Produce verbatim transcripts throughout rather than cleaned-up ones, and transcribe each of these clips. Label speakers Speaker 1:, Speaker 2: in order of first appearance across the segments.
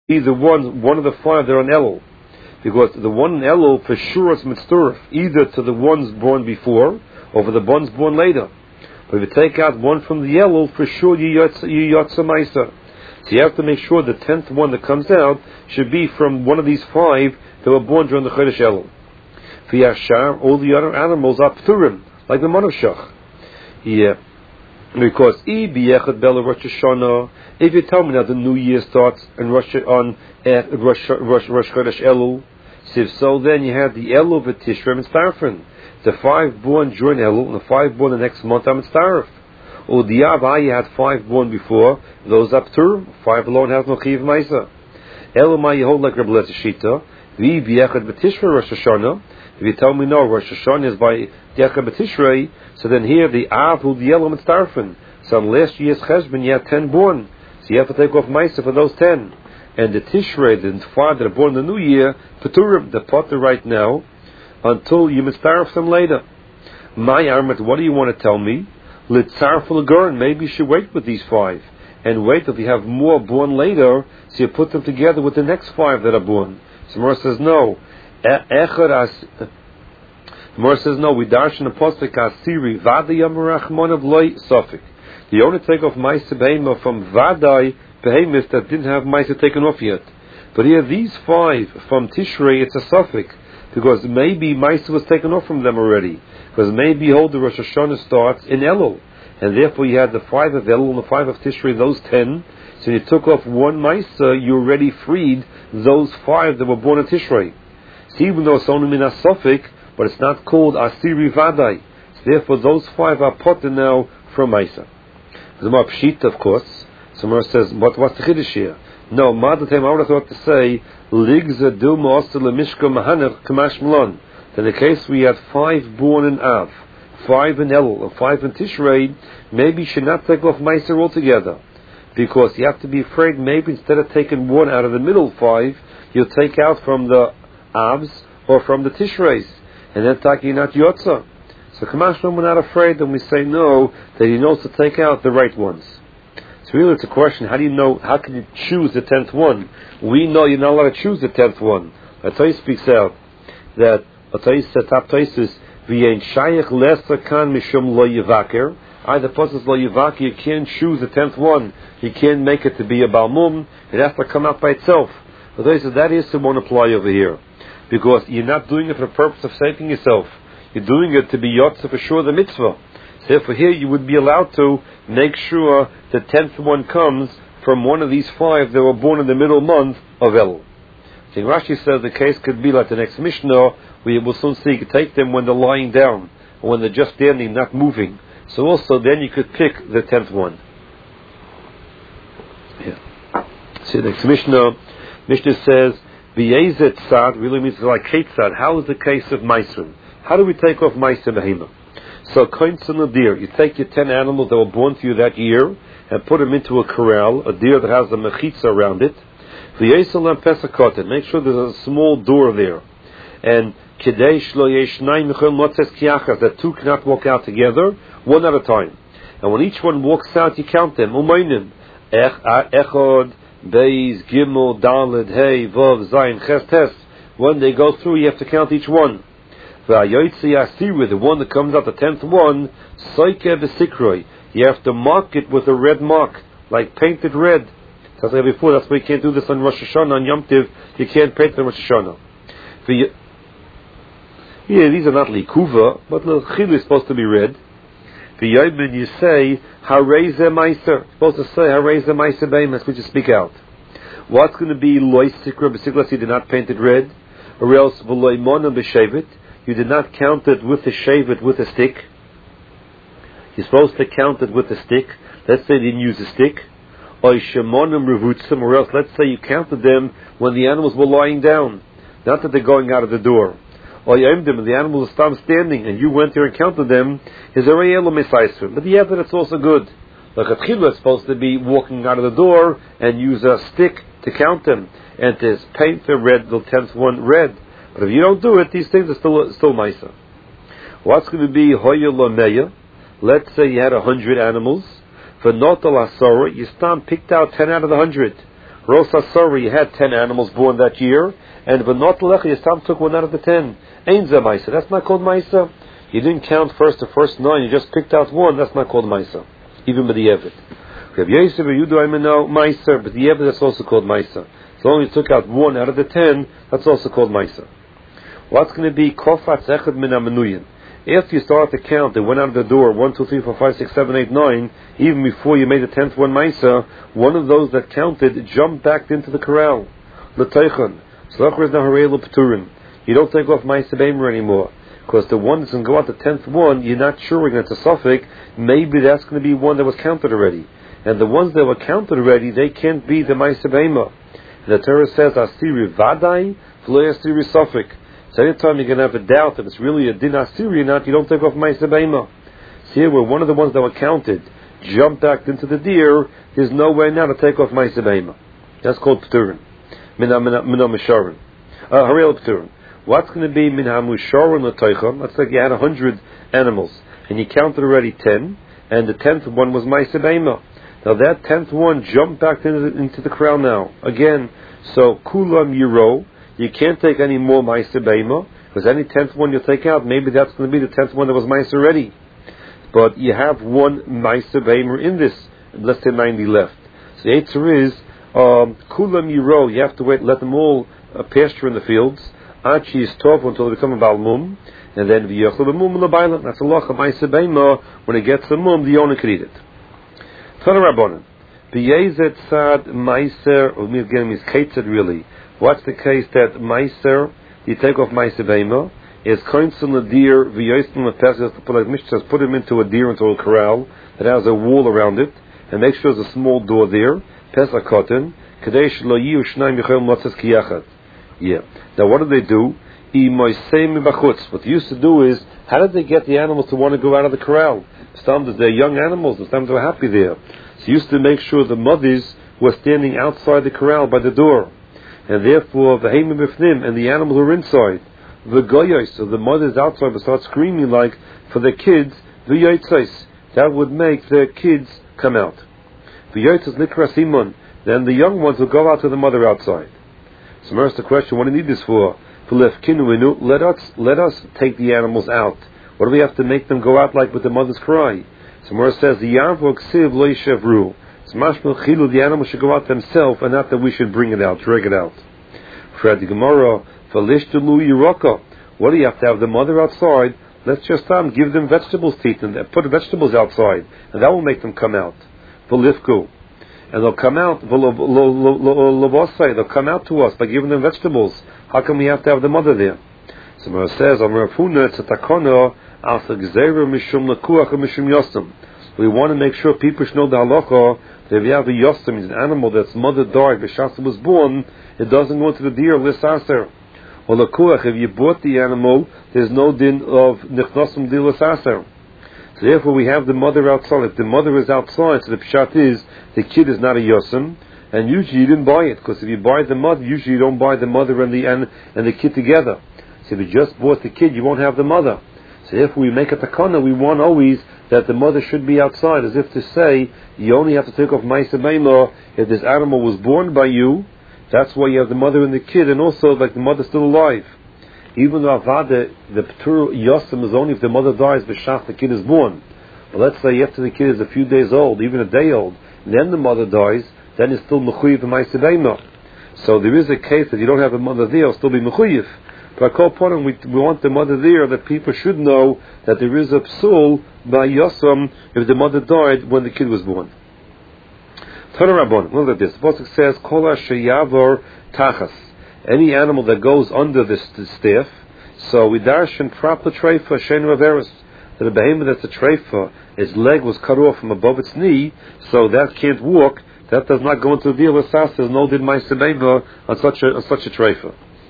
Speaker 1: either one, one of the five that are on Elul. Because the one in Elul, for sure, is mitzturif, either to the ones born before, or for the ones born later. But if you take out one from the Elul, for sure, you yotza maisa. So you have to make sure the tenth one that comes out should be from one of these five that were born during the Chodesh Elul. For Yashar, all the other animals are pturim, like the Monoshach. Yeah. Because if you tell me that the New Year starts on Rosh on uh, Rosh Rosh Rosh Chodesh Elul, if so, then you have the Elul v'Tishrei and Starfin. The five born during Elul and the five born the next month are Mitzaref. Or the Yavah, you had five born before, those up to five alone has no Chiv Maisa. Elul ma you hold like Rebbe Lezer Shita. Vi b'Yechad v'Tishrei Rosh Hashanah. If you tell me no, Rosh Hashanah is by Yechad v'Tishrei, so then here the Av will the Elul Mitzarefin. So on last year's Cheshbon you had ten born, so you have to take off Maisa for those ten. And the Tishrei, the five that are born in the New Year, Peturim, the potter right now, until you Mitzaref them later. My Armat, what do you want to tell me? Litzaref l'Gurn, maybe you should wait with these five, and wait if you have more born later, so you put them together with the next five that are born. So Mor says no. Echad as Mor says no. We darshan the postek asiri vadayam rachmanav loy sofik. You only take off Maisa Behema from Vadai Behemis that didn't have Maisa taken off yet. But here, these five from Tishrei, it's a suffix, because maybe Maisa was taken off from them already. Because maybe, hold the Rosh Hashanah starts in Elul, and therefore you had the five of Elul and the five of Tishrei, those ten. So you took off one Maisa, you already freed those five that were born in Tishrei. So even though it's only in a suffix, but it's not called Asiri Vadai. So therefore, those five are potter now from Maisa. The more pshita, of course. Somewhere says, what, what's the chiddush here? No, Madatem, I would have thought to say, Ligza Duma Ostel Mishka Mahanach Kamash Malon. In the case we had five born in Av, five in Elul, and five in Tishrei, maybe you should not take off Meiser altogether. Because you have to be afraid, maybe instead of taking one out of the middle five, you'll take out from the Avs or from the Tishreis. And then taki not Yotza. So Kamashman, we're not afraid, and we say no, that he knows to take out the right ones. So really it's a question, how do you know, how can you choose the tenth one? We know you're not allowed to choose the tenth one. Atay speaks out that, Atay said, Tap Taisus, V'yein shayach lesa kan mishum lo yivaker. Either process lo yivaker, you can't choose the tenth one. You can't make it to be a balmum. It has to come out by itself. Atay said, that is to won't apply over here. Because you're not doing it for the purpose of saving yourself. You're doing it to be yotza for sure the mitzvah. So therefore here you would be allowed to make sure the tenth one comes from one of these five that were born in the middle month of Elul. So Rashi says the case could be like the next Mishnah, we will soon see you could take them when they're lying down, or when they're just standing, not moving. So also then you could pick the tenth one. Yeah. See the next Mishnah, Mishnah says, V'yezet tzad really means like ketzad. How is the case of Maisrim? How do we take off Maisa Behema? So, koinson a deer. You take your ten animals that were born to you that year and put them into a corral, a deer that has a mechitza around it. V'yesalam pesakotet. Make sure there's a small door there. And kidei shlo yeshnayim mechol motzes kiachas. That two cannot walk out together, one at a time. And when each one walks out, you count them. Umaynim. Echod, beis, gimel, daled, hey, vav, zayin, ches, tes. When they go through, you have to count each one. The one that comes out, the tenth one, you have to mark it with a red mark, like painted red. As I said before, that's why you can't do this on Rosh Hashanah, on Yom Tiv, you can't paint it on Rosh Hashanah. Yeah, these are not likuva, but the chil is supposed to be red. The Yom you say, Harei ze meiser, supposed to say, Harei ze meiser beimes, which you speak out. What's going to be loy sikra, b'sikla, you did not paint it red, or else v'loy monam b'shevet, you did not count it with the shavet, with a stick. You're supposed to count it with a stick. Let's say you didn't use a stick. Or else, let's say you counted them when the animals were lying down, not that they're going out of the door. Or you aimed them and the animals are standing, and you went there and counted them. Is a But the evidence is also good. Like a tchila is supposed to be walking out of the door and use a stick to count them, and to paint the red, the tenth one red. But if you don't do it, these things are still still Maisa. What's going to be Hoya Lameya? Let's say you had a hundred animals. For Notal Asora, you stam picked out ten out of the hundred. Rosa Sari, you had ten animals born that year, and Benot Lecha, you Stam took one out of the ten. Ein Zeh Maisa, that's not called Maisa. You didn't count first the first nine, you just picked out one, that's not called Maisa. Even with the Yevet. Rav Yosef or Yudu Aimeno, Maisa, but the Yevet, that's also called Maisa. As long as you took out one out of the ten, that's also called Maisa. What's going to be Kofat Echad Min HaMenuyin? After you start to count, they went out of the door, one, two, three, four, five, six, seven, eight, nine, even before you made the tenth one Maisa, one of those that counted jumped back into the corral. L'teichon. Slachar is Naharelu P'turin. You don't take off Maisa Beimer anymore. Because the one that's going to go out, the tenth one, you're not sure it's a suffix, maybe that's going to be one that was counted already. And the ones that were counted already, they can't be the Maisa Beimer. The Torah says, Asiri Vadai, V'lo Asiri Suffix. So anytime you're going to have a doubt if it's really a din asiri or not, you don't take off Maisa Beima. So here, where one of the ones that were counted jumped back into the deer, there's no way now to take off Maisa Beima. That's called P'turin. Min HaMisharon. Harel P'turin. What's going to be Min HaMisharon L'Teichon? Let's say you had a hundred animals, and you counted already ten, and the tenth one was Maisa Beima. Now that tenth one jumped back into the, into the crowd now. Again, so Kulam Yiro, you can't take any more Maisa Beima, because any tenth one you take out, maybe that's going to be the tenth one that was Maisa already. But you have one Maisa Beima in this, let's say ninety left. So the answer is, um, Kulam Yiro, you have to wait, let them all uh, pasture in the fields, Achi is tov until they become a Balmum, and then V'yochel B'mum L'Bailam, that's a loch of Maisa Beima, when it gets the mum, the owner can eat it. Tana Rabbanan, B'yezet Sad Maiser, or Mirgem is Ketzed really. What's the case that Meiser, you take off Meiser Beima, is Koinson the deer, V'yoiston the Pesach, to put like Mishnah, put him into a deer, into a corral that has a wall around it, and make sure there's a small door there, Pesach cotton, Kadesh lo yiu shnaim yichel motzes kiyachat. Yeah. Now what do they do? What they used to do is, how did they get the animals to want to go out of the corral? Sometimes they're young animals, sometimes they're happy there. So you used to make sure the mothers were standing outside the corral by the door. And therefore, the heimim b'fnim, and the animals are inside. The goyos, so the mothers outside will start screaming like, for the kids, the yotzos. That would make the kids come out. The yotzos nikra simon, then the young ones will go out to the mother outside. So first the question, what do you need this for? Let us, let us take the animals out. What do we have to make them go out like with the mother's cry? So Mora says, the yarvok siv lo yishevru. It's mashmal chilu, the animal should go out themselves, and not that we should bring it out, drag it out. Fred the Gemara, Falishtalu Yiraka. What do you have to have the mother outside? Let's just um, give them vegetables to eat, and put vegetables outside, and that will make them come out. Valifku. And they'll come out, they'll come out to us by giving them vegetables. How come we have to have the mother there? So Mara says, it's a takono, mishum lakuach mishum yosem. We want to make sure people should know the halacha that if you have a yosem, is an animal that's mother died, b'shasa was born, it doesn't go into the deer l'saser. Or lakuach, if you bought the animal, there's no din of nichnosum di l'saser. So therefore we have the mother outside. If the mother is outside, so the pshat is, the kid is not a yosem, and usually you didn't buy it, because if you buy the mother, usually you don't buy the mother and the and, and the kid together. So if you just bought the kid, you won't have the mother. So if we make a takana, we want always that the mother should be outside, as if to say, you only have to take off Maisa Beima if this animal was born by you. That's why you have the mother and the kid, and also like the mother's still alive. Even though Avada, the P'tur Yosem is only if the mother dies, B'shach, the kid is born. But let's say after the kid is a few days old, even a day old, then the mother dies, then it's still Mechuyev Maisa Beima. So there is a case that you don't have a mother there, it'll still be Mechuyev. But I call upon him, we, we want the mother there, that people should know that there is a psul by Yosem if the mother died when the kid was born. Tana Rabban, look at this. The Pasuk says, Kola sheyavor tachas. Any animal that goes under this, this staff, so we darshan prapla treifa shein raveris. That the behemoth that's a treifa, his leg was cut off from above its knee, so that can't walk. That does not go into the deal with sas. There's no din ma'aseh beima on such a on such a treifa.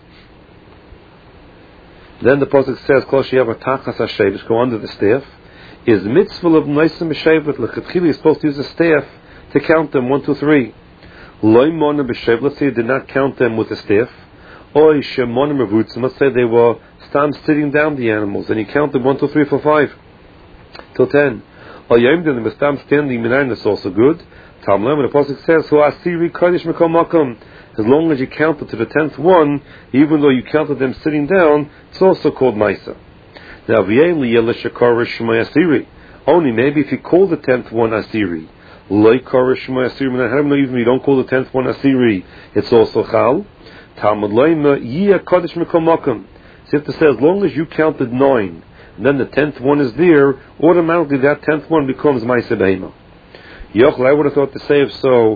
Speaker 1: Then the Pasuk says, Kol sheyavor tachas hashevish, go under the staff, is mitzvah of noisim b'shevet. L'chatchila is supposed to use a staff to count them, one, two, three. Loy monim b'shevet, let's say you did not count them with a staff. Oy shemonim revutzim, let's say they were stam sitting down the animals, and you count them one, two, three, four, five, till ten. Oyim them stam standing minayin, that's also good. Tamlem, when the pasuk says, "Hu asiri kodesh mekom makom," as long as you counted to the tenth one, even though you counted them sitting down, it's also called Maisa. Now, v'yein liyelishakar shmei asiri. Only maybe if you call the tenth one asiri, loikar shmei asiri. How do you know even if you don't call the tenth one asiri, it's also chal? Talmud loima yiyah kodesh mekom makom. So if to say, as long as you counted nine, and then the tenth one is there, automatically that tenth one becomes Maisa Behema. Yochel, I would have thought to say if so,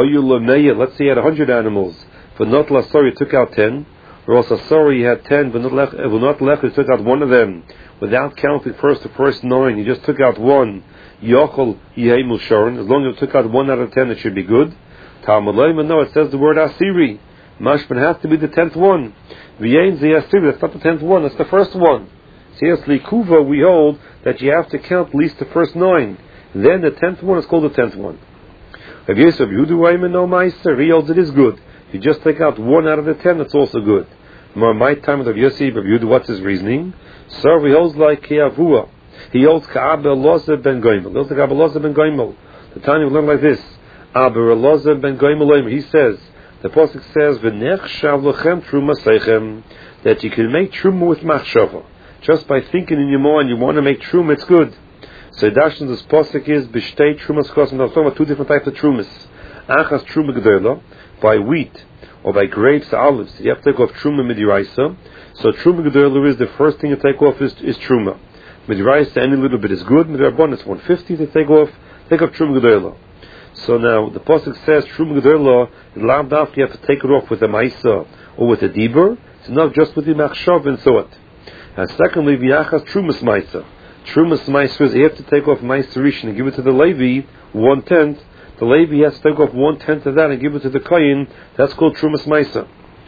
Speaker 1: let's say you had a hundred animals, but not Lasor, you took out ten, or else Asor, you had ten, but not Lech, you took out one of them, without counting first the first nine, you just took out one. Yochel, Yehei Musharon, as long as you took out one out of ten, it should be good. Talmud Loima, no, it says the word Asiri. Mashman has to be the tenth one. V'yein Zi Asiri, that's not the tenth one, that's the first one. Seriously, Kuva, we hold that you have to count at least the first nine. Then the tenth one is called the tenth one. Rav Yosef Yehuda Wayman no Meister, he holds it is good. If you just take out one out of the ten, it's also good. More my time with Rav Yosef, Rav Yehuda, what's his reasoning? So he holds like Keavua. He holds Ka'ab Elazar ben Goimel. He holds like Abba Elazar ben Goimel. The Tanya will learn like this. Abba Elazar ben Goimel, he says, the Pasuk says, V'nech shav lechem truma seichem, that you can make truma with machshava. Just by thinking in your mind, you want to make truma, it's good. So Dashan this pasuk is b'shtei trumas kosim. I'm talking about two different types of trumas. Achas truma gedola, by wheat or by grapes or olives. You have to take off truma midiraisa. So truma gedola is the first thing you take off is, is truma. Midiraisa, any little bit is good. Midirabon is one fifty to take off. Take off truma gedola. So now the pasuk says truma gedola is lav daf. You have to take it off with a maisa or with a dibur. It's not just with the machshav and so it. And secondly, v'yachas trumas maisa. Trumas maisa is you have to take off maisa rishon and give it to the Levi one tenth. The Levi has to take off one tenth of that and give it to the Kohen. That's called trumas maisa.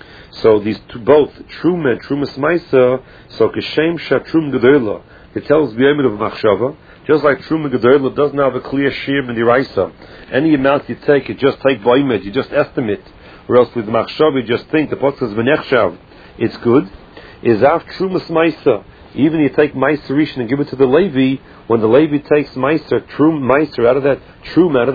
Speaker 1: So these two, both truma and trumas maisa. So kishem sha trum gedola. It tells b'yemid of machshava. Just like truma gedola doesn't have a clear shir b'diraisa. Any amount you take, you just take b'yemid. You just estimate. Or else with machshava, you just think the pasuk says v'nechshav. It's good. Is af trumas maisa. Even you take meiser rishon and give it to the Levi, when the Levi takes meiser, trum meiser out of that trum out of that